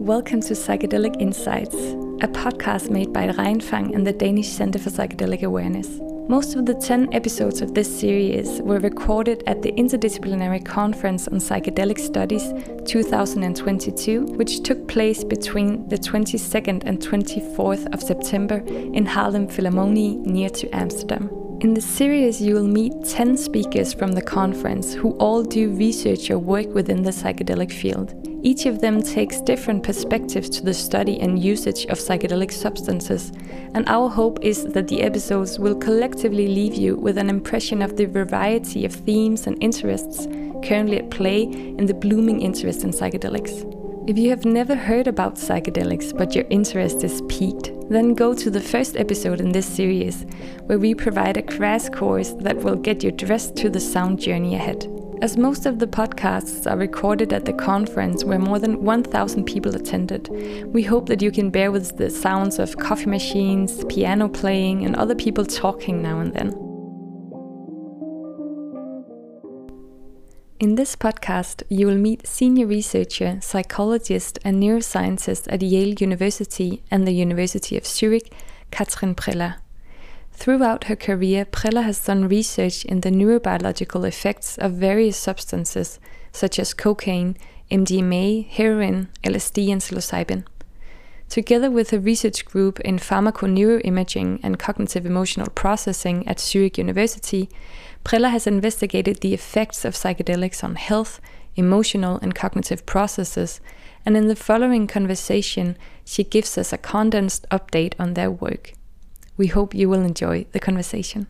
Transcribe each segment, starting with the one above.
welcome to Psychedelic Insights, a podcast made by Reinfang and the Danish Center for Psychedelic Awareness. Most of the 10 episodes of this series were recorded at the Interdisciplinary Conference on Psychedelic Studies 2022, which took place between the 22nd and 24th of September in Haarlem Philharmonie near to Amsterdam. In the series, you will meet 10 speakers from the conference who all do research or work within the psychedelic field. Each of them takes different perspectives to the study and usage of psychedelic substances, and our hope is that the episodes will collectively leave you with an impression of the variety of themes and interests currently at play in the blooming interest in psychedelics. If you have never heard about psychedelics but your interest is piqued, then go to the first episode in this series, where we provide a crash course that will get you dressed to the sound journey ahead. As most of the podcasts are recorded at the conference where more than 1,000 people attended, we hope that you can bear with the sounds of coffee machines, piano playing, and other people talking now and then. In this podcast, you will meet senior researcher, psychologist, and neuroscientist at Yale University and the University of Zurich, Katrin Preller. Throughout her career, Preller has done research in the neurobiological effects of various substances, such as cocaine, MDMA, heroin, LSD, and psilocybin. Together with her research group in pharmaconeuroimaging and cognitive emotional processing at Zurich University, Preller has investigated the effects of psychedelics on health, emotional and cognitive processes, and in the following conversation, she gives us a condensed update on their work. We hope you will enjoy the conversation.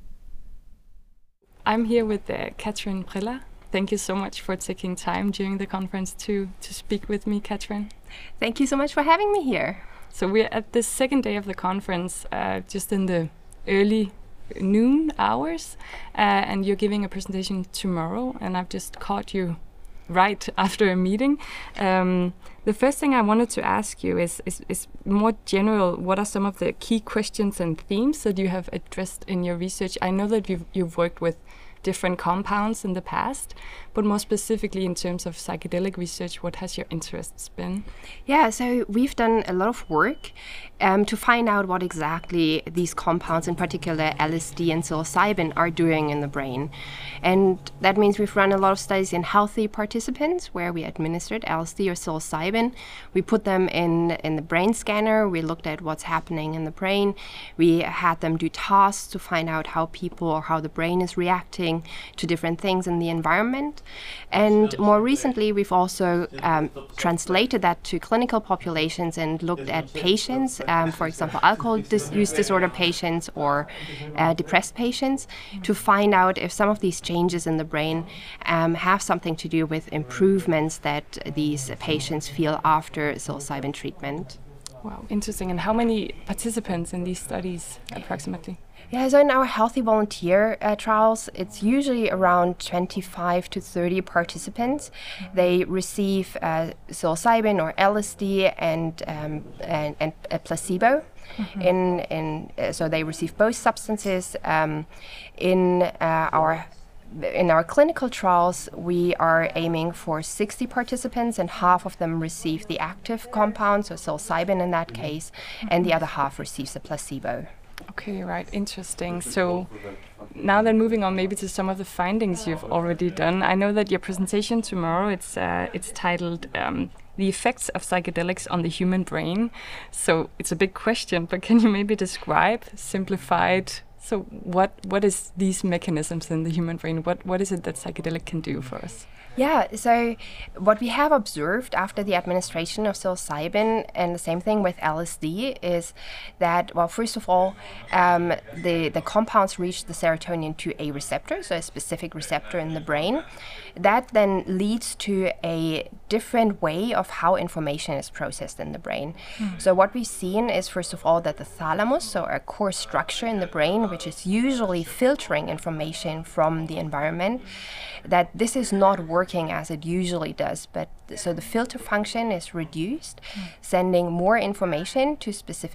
I'm here with Katrin Preller. Thank you so much for taking time during the conference to speak with me, Katrin. Thank you so much for having me here. So we're at the second day of the conference, just in the early noon hours, and you're giving a presentation tomorrow, and I've just caught you right after a meeting. The first thing I wanted to ask you is more general. What are some of the key questions and themes that you have addressed in your research? I know that you've worked with different compounds in the past, but more specifically in terms of psychedelic research, what has your interests been? Yeah, so we've done a lot of work to find out what exactly these compounds, in particular LSD and psilocybin, are doing in the brain. And that means we've run a lot of studies in healthy participants where we administered LSD or psilocybin. We put them in the brain scanner. We looked at what's happening in the brain. We had them do tasks to find out how people or how the brain is reacting to different things in the environment. And more recently, we've also translated that to clinical populations and looked at patients, for example, alcohol use disorder patients or depressed patients, to find out if some of these changes in the brain have something to do with improvements that these patients feel after psilocybin treatment. Wow, interesting. And how many participants in these studies approximately? Yeah, so in our healthy volunteer trials, it's usually around 25 to 30 participants. They receive psilocybin or LSD and a placebo. Mm-hmm. So they receive both substances. In our clinical trials, we are aiming for 60 participants, and half of them receive the active compound, so psilocybin in that case, and the other half receives a placebo. Okay, right, interesting. So now then, moving on maybe to some of the findings you've already done. I know that your presentation tomorrow, it's titled The Effects of Psychedelics on the Human Brain. So it's a big question, but can you maybe describe, simplified, so what is these mechanisms in the human brain? What is it that psychedelic can do for us? Yeah, so what we have observed after the administration of psilocybin, and the same thing with LSD, is that, well, first of all, the compounds reach the serotonin 2A receptor, so a specific receptor in the brain. That then leads to a different way of how information is processed in the brain. So what we've seen is, first of all, that the thalamus, so a core structure in the brain, which is usually filtering information from the environment, that this is not working as it usually does, but so the filter function is reduced, sending more information to specific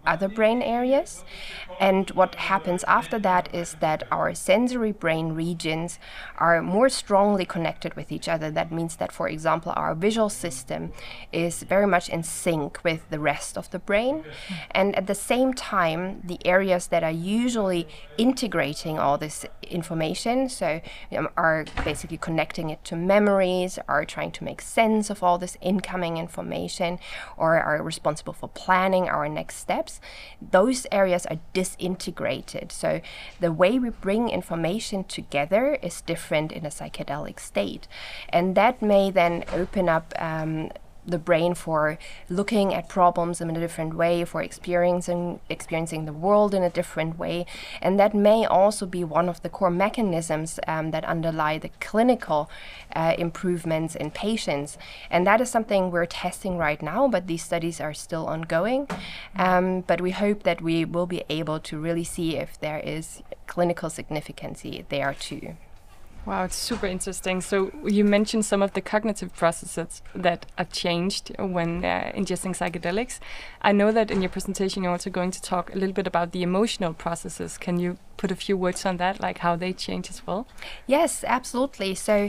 other brain areas. And what happens after that is that our sensory brain regions are more strongly connected with each other. That means that, for example, our visual system is very much in sync with the rest of the brain. And at the same time, the areas that are usually integrating all this information, so are basically connecting it to memories, are trying to make sense of all this incoming information, or are responsible for planning our next steps, those areas are disintegrated. So the way we bring information together is different in a psychedelic state. And that may then open up the brain for looking at problems in a different way, for experiencing the world in a different way. And that may also be one of the core mechanisms that underlie the clinical improvements in patients. And that is something we're testing right now, but these studies are still ongoing. But we hope that we will be able to really see if there is clinical significance there too. Wow, it's super interesting. So you mentioned some of the cognitive processes that are changed when ingesting psychedelics. I know that in your presentation you're also going to talk a little bit about the emotional processes. Can you put a few words on that, like how they change as well? Yes, absolutely. So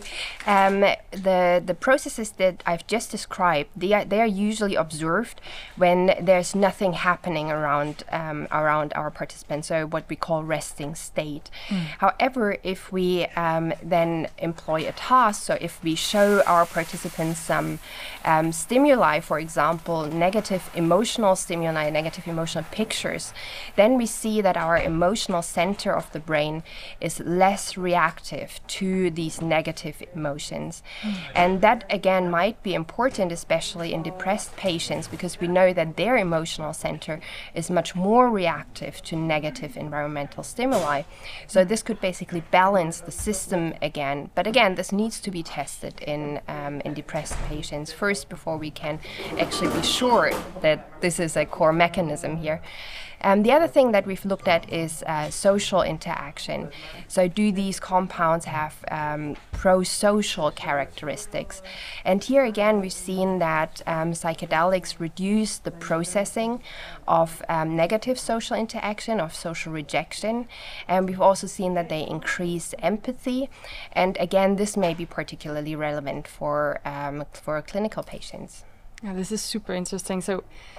the processes that I've just described, they are usually observed when there's nothing happening around our participants, so what we call resting state. However, if we then employ a task, so if we show our participants some stimuli, for example, negative emotional stimuli, negative emotional pictures, then we see that our emotional center of the brain is less reactive to these negative emotions. And that again might be important, especially in depressed patients, because we know that their emotional center is much more reactive to negative environmental stimuli. So this could basically balance the system again. But again, this needs to be tested in depressed patients first before we can actually be sure that this is a core mechanism here. The other thing that we've looked at is social interaction. So do these compounds have pro-social characteristics? And here again, we've seen that psychedelics reduce the processing of negative social interaction, of social rejection. And we've also seen that they increase empathy. And again, this may be particularly relevant for clinical patients. Yeah, this is super interesting. So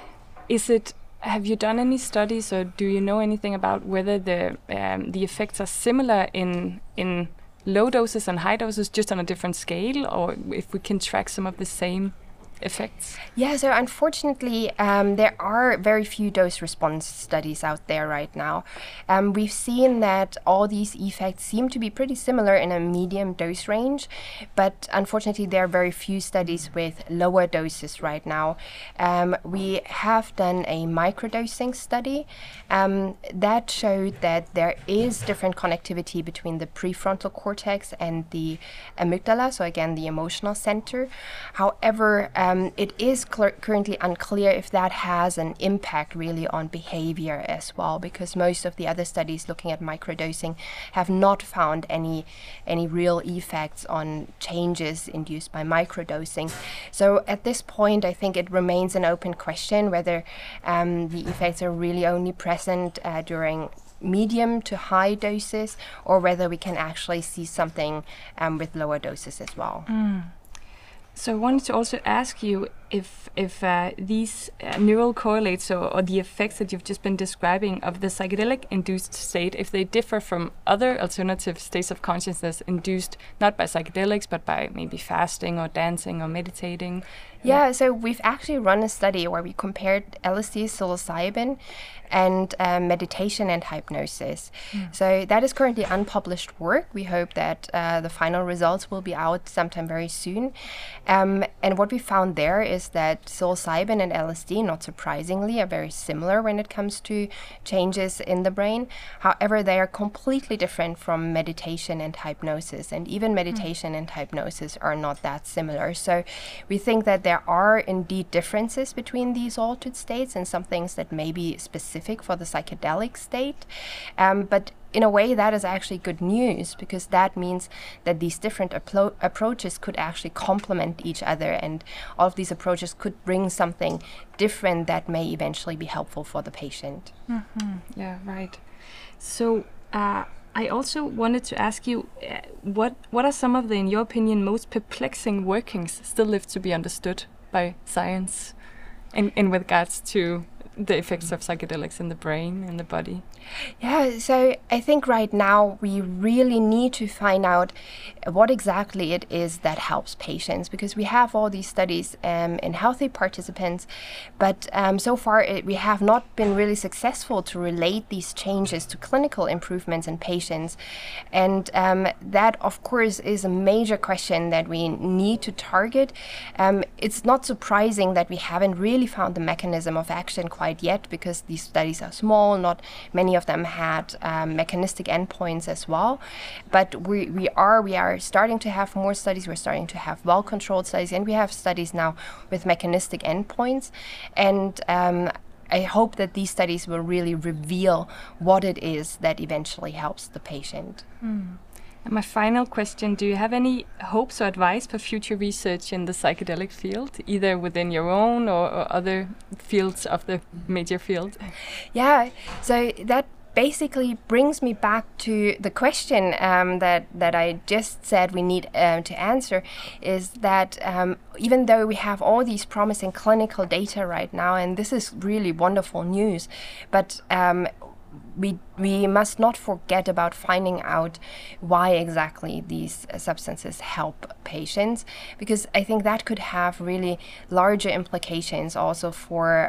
have you done any studies, or do you know anything about whether the effects are similar in low doses and high doses, just on a different scale, or if we can track some of the same effects? Yeah, so unfortunately, there are very few dose-response studies out there right now. We've seen that all these effects seem to be pretty similar in a medium dose range, but unfortunately, there are very few studies with lower doses right now. We have done a microdosing study that showed that there is different connectivity between the prefrontal cortex and the amygdala, so again, the emotional center. However, it is currently unclear if that has an impact really on behavior as well, because most of the other studies looking at microdosing have not found any real effects on changes induced by microdosing. So at this point, I think it remains an open question whether the effects are really only present during medium to high doses, or whether we can actually see something with lower doses as well. So I wanted to also ask you if these neural correlates or the effects that you've just been describing of the psychedelic-induced state, if they differ from other alternative states of consciousness induced not by psychedelics, but by maybe fasting or dancing or meditating. Yeah, so we've actually run a study where we compared LSD, psilocybin, and meditation and hypnosis. So that is currently unpublished work. We hope that the final results will be out sometime very soon. And what we found there is that psilocybin and LSD, not surprisingly, are very similar when it comes to changes in the brain. However, they are completely different from meditation and hypnosis. And even meditation and hypnosis are not that similar. So we think that there are indeed differences between these altered states and some things that may be specific for the psychedelic state. But in a way, that is actually good news, because that means that these different approaches could actually complement each other, and all of these approaches could bring something different that may eventually be helpful for the patient. Mm-hmm. Yeah, right. So I also wanted to ask you, what are some of the, in your opinion, most perplexing workings still left to be understood by science in regards to the effects of psychedelics in the brain and the body? Yeah, so I think right now we really need to find out what exactly it is that helps patients, because we have all these studies in healthy participants, but so far we have not been really successful to relate these changes to clinical improvements in patients. And that, of course, is a major question that we need to target. It's not surprising that we haven't really found the mechanism of action quite yet, because these studies are small, not many of them had mechanistic endpoints as well. But we are starting to have more studies. We're starting to have well-controlled studies, and we have studies now with mechanistic endpoints. And I hope that these studies will really reveal what it is that eventually helps the patient. And my final question, do you have any hopes or advice for future research in the psychedelic field, either within your own or other fields of the major field? Yeah, so that basically brings me back to the question that I just said we need to answer, is that even though we have all these promising clinical data right now, and this is really wonderful news, but we must not forget about finding out why exactly these substances help patients, because I think that could have really larger implications also for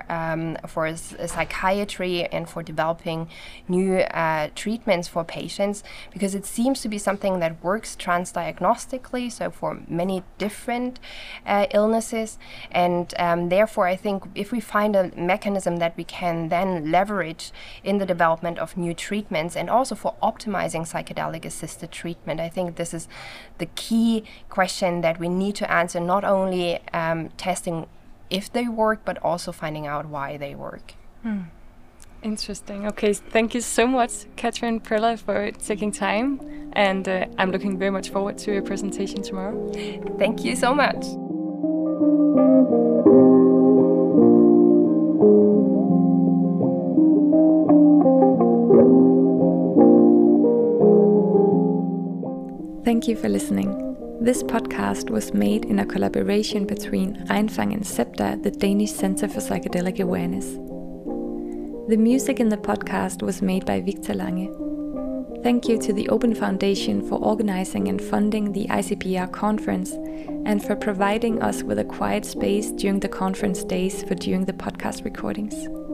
psychiatry and for developing new treatments for patients, because it seems to be something that works transdiagnostically, so for many different illnesses, and therefore I think if we find a mechanism that we can then leverage in the development of new treatments and also for optimizing psychedelic assisted treatment, I think this is the key question that we need to answer, not only testing if they work, but also finding out why they work. Interesting. Okay, thank you so much, Katrin Preller, for taking time, and I'm looking very much forward to your presentation tomorrow. Thank you so much. Thank you for listening. This podcast was made in a collaboration between Reinfang and CEPTA, the Danish Center for Psychedelic Awareness. The music in the podcast was made by Victor Lange. Thank you to the Open Foundation for organizing and funding the ICPR conference, and for providing us with a quiet space during the conference days for doing the podcast recordings.